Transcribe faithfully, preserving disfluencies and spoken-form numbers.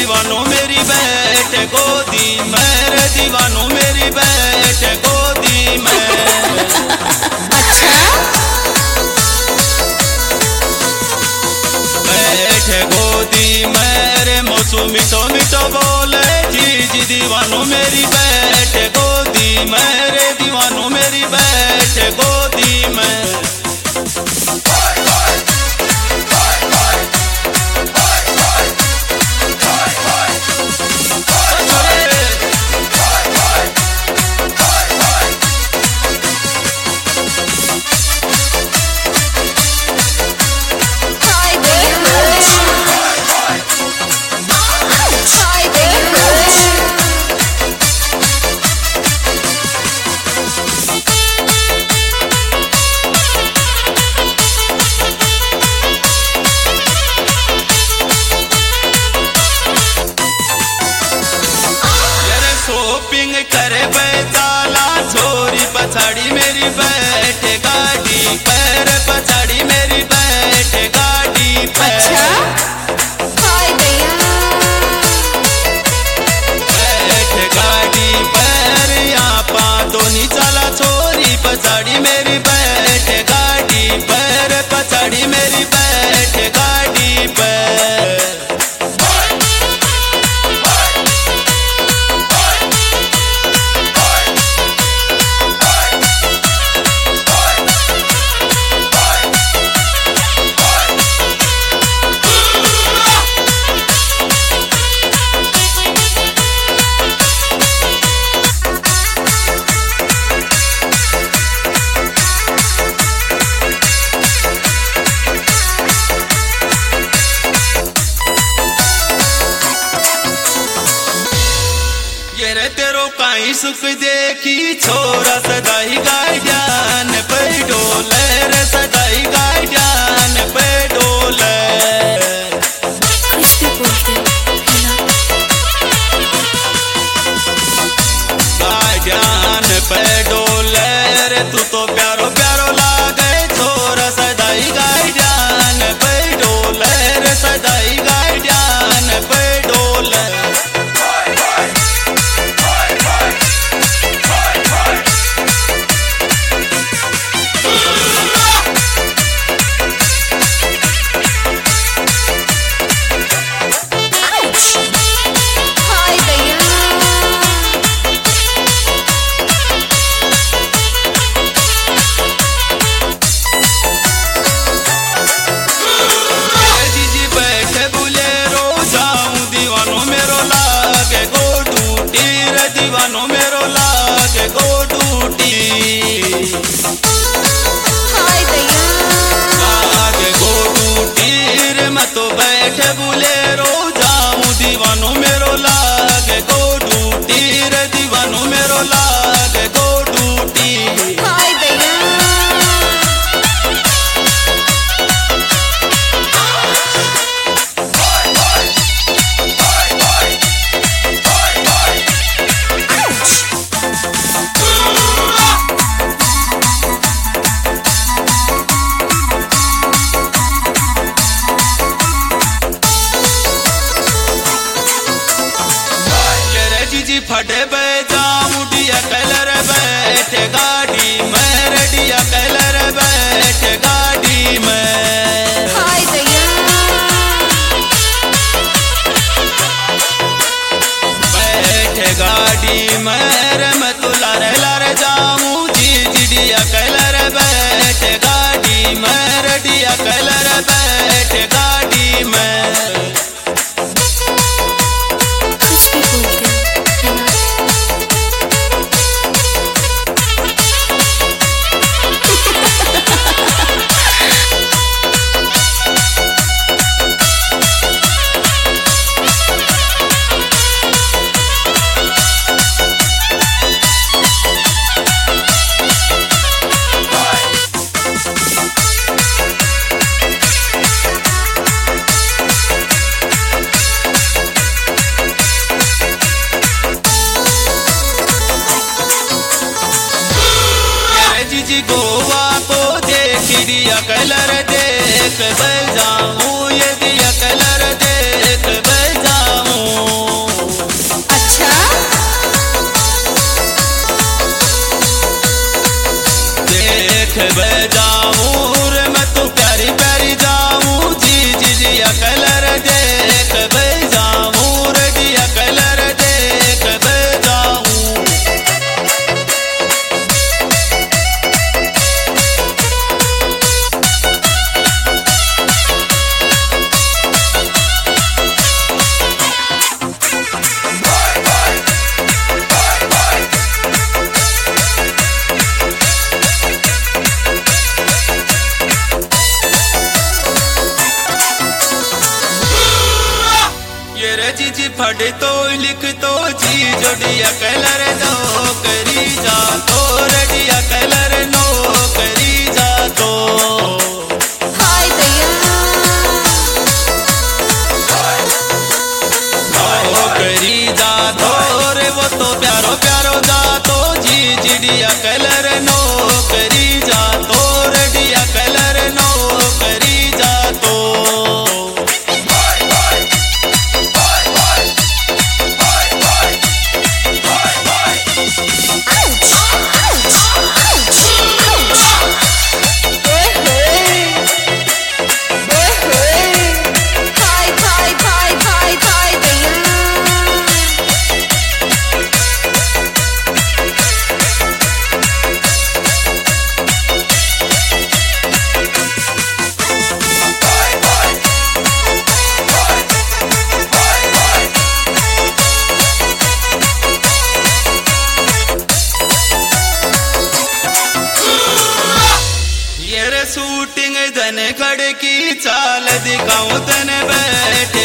दीवानों मेरी बैठ गोदी में, रे दीवानों मेरी बैठ गोदी में। अच्छा बैठ गोदी में रे मौसू मिठो मिठो बोले जी जी दीवानों मेरी बैठ गोदी में, रे दीवानों मेरी बैठ गोदी में। शॉपिंग करे बैताला छोरी पछाड़ी मेरी बैठ गाड़ी पैर, पछाड़ी मेरी बैठ गाड़ी पैर। बैठ गाड़ी पैर यहाँ पा दोनी चला छोरी पछाड़ी मेरी बैठ गाड़ी पैर, पछाड़ी मेरी बैठ गाड़ी पैर। रे तेरो काई सुख देखी छोरा सदाई गार्डियन पे डोले, रे सदाई गार्डियन पे डोले। गार्डियन पे डोले रे तू तो प्यारो प्यारो लागे छोरा सदाई गार्डियन पे डोले, रे सदाई गार्डियन पे डोले। दीवानों मेरो लागे गो टूटी, लागे गो टूटी रे मैं तो बैठे बुलेरो जाऊं दीवानों मेरो लागे गो टूटी, रे दीवानों मेरो लागे गो टूटी। फटे बे जाऊं डिया कलर बैठ गाड़ी में, डिया कलर बैठ गाड़ी में। बैठ गाड़ी में मैं तो लारे लारे जाऊं जी जी डिया कलर बैठ गाड़ी में, डिया कलर बैठ गाड़ी में। गोवा को देख दिया कलर देख बजाऊं, ये दिया कलर देख बजाऊं। अच्छा देख बे जाऊं रे मैं तो प्यारी प्यारी जाऊं जी जी जिया कलर देख बे जाऊं रे जिया कलर देख बे जाऊं। ये रे जी फट तो लिख तो जी जोड़िया कलर दो करी जा तो रडिया कलर नो करी जा तो। हाय दैया ओ करी जा तो रे वो तो प्यारो प्यारो जा तो जी जिडिया कलर नो करी जा तो रडिया कलर नो करी जा तो। शूटिंग धन खड़ की चाल दिखाऊं तन बैठ